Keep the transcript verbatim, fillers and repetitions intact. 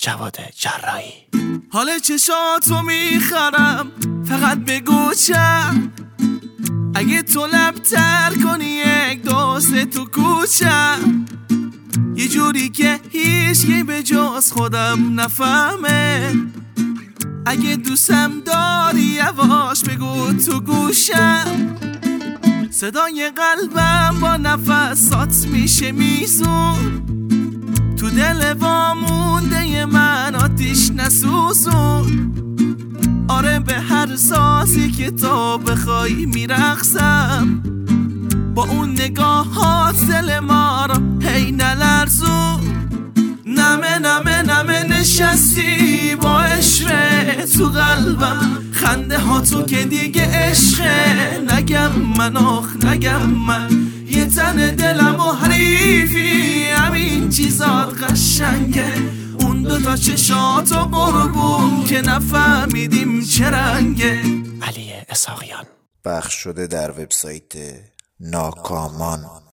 جواد جراحی. حال چشاتو میخرم فقط بگو چم، اگه تو لبتر کنی یک دوست تو کوچم، یه جوری که هیچکی به جز خودم نفهمه، اگه دوستم داری یواش بگو تو گوشم، صدای قلبم با نفسات میشه میزون، تو دل وامونده من آتیش نسوزون، آره به هر سازی که تو بخوای میرقصم، با اون نگاهات دل ما رو هی نلرزون، نمه نمه نمه نشستی با عشق تو قلبم، خنده ها تو که دیگه عشقه، نگم من آخ نگم من، یه تن دلم و حریفی، همین چیزات قشنگه، اون دوتا چشاتو قربون که نفهمیدیم چه رنگه. علی اسحاقیان. پخش شده در وبسایت ناکامان.